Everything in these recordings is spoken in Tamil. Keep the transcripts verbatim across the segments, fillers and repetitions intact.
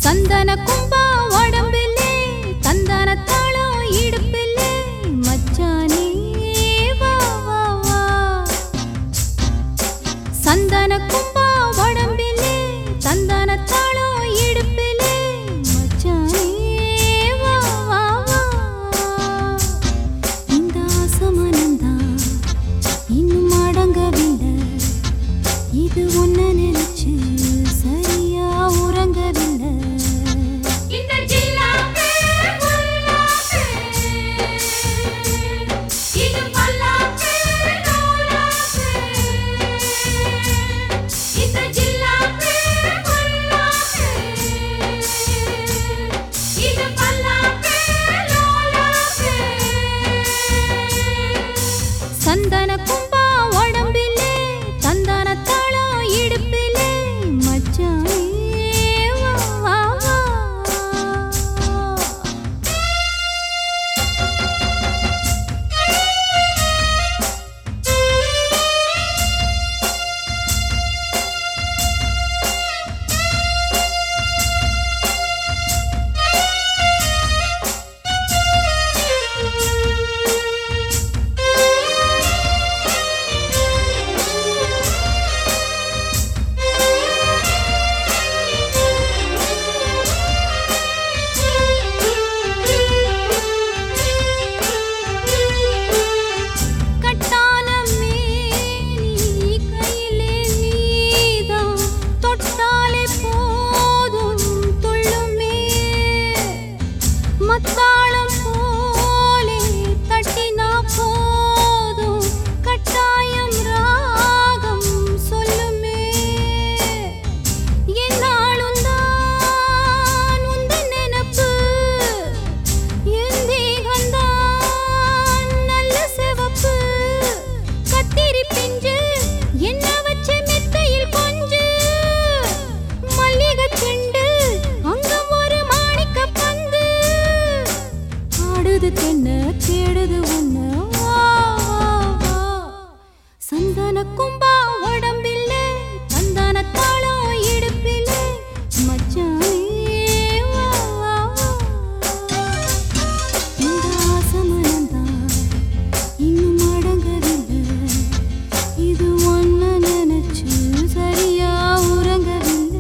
சந்தன கும்பா உடம்பிலே தந்தன தாளம் இடுப்பிலே மச்சானே வா வா வா. சந்தன கும்பா உடம்பிலே தந்தன தாளம் இடுப்பிலே மச்சானே வா வா வா. இந்த ஆசமனந்தா இன்னும் அடங்கவில்லை, இது ஒன்ன நினைச்சு சரியா உறங்கவில்லை. சந்தன கும்பா உடம்பிலே தந்தன தாளம் இடுப்பிலே மச்சானே வா வா வா. மத்தாளம் போலே தட்டினா போதும் கட்டாயம் ராகம் சொல்லுமே. என்னாலும் தான் உந்தன் நினப்பு, என் தேகந்தான் நல்ல சிவப்பு. கத்திரி பிஞ்சு என்ன வச்சு மெத்தையில் கொஞ்சு, மல்லிகை செண்டு அங்கம் ஒரு மாணிக்க பந்து. ஆடுது தென்ன தேடுது உன்ன வா வா வா. சந்தன கும்பா உடம்பிலே தந்தன தாளம் இடுப்பிலே மச்சானே வா வா வா. இந்த ஆசமனந்தா இன்னும் அடங்கவில்லை, இது ஒன்ன நினைச்சு சரியா உறங்கவில்லை.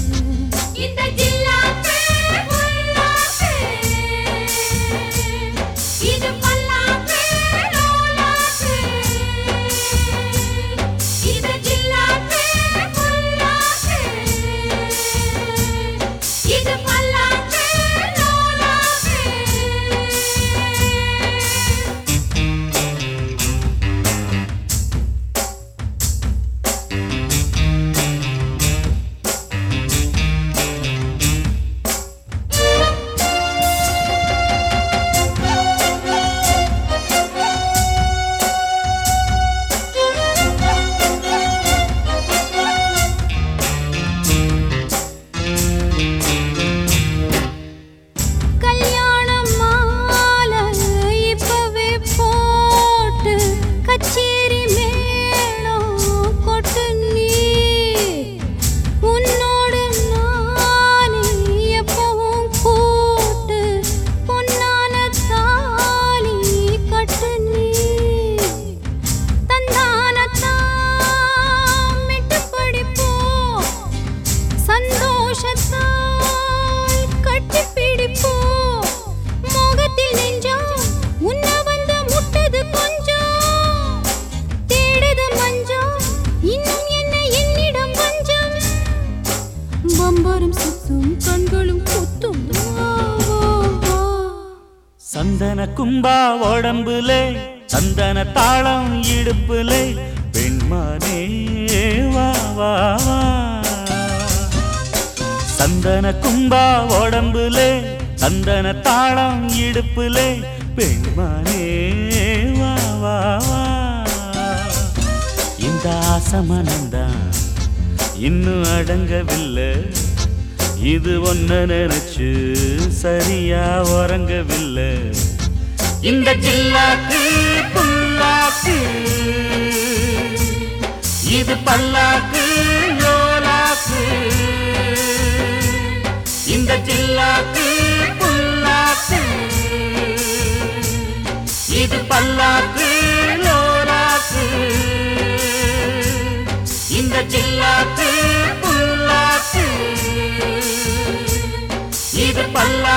கச்சேரி மேளம் கொட்டு நீ, உன்னோடு நானே எப்பவும் கூட்டு. பொன்னான தாலி கட்டு நீ, தந்தானத்தான் மிட்டு படிப்போம், சந்தோஷத்தால் கட்டி பிடிப்போம். மோகத்தில் நெஞ்சம் உன்ன வந்து முட்டது கொஞ்சம், இன்னும் என்ன என்னிடம் பஞ்சம். பம்பரம் சுத்தும் கண்களும் குத்தும். சந்தன கும்பா உடம்புலே சந்தன தாளம் இடுப்புலே பெண்மானே வா வா வா. சந்தன கும்பா உடம்புலே சந்தன தாளம் இடுப்புலே பெண்மானே வா வா வா. இந்த ஆசமனந்தான் இன்னும் அடங்கவில்லை, இது ஒன்ன நினைச்சு சரியா உறங்கவில்லை. இந்த ஜில்லாக்கு புல்லாக்கு, இது பல்லாக்கு யோலாக்கு. இந்த பல்லாக்கு லோலாக்கு இந்த ஜில்லாக்கு புல்லாக்கு இது பல்லா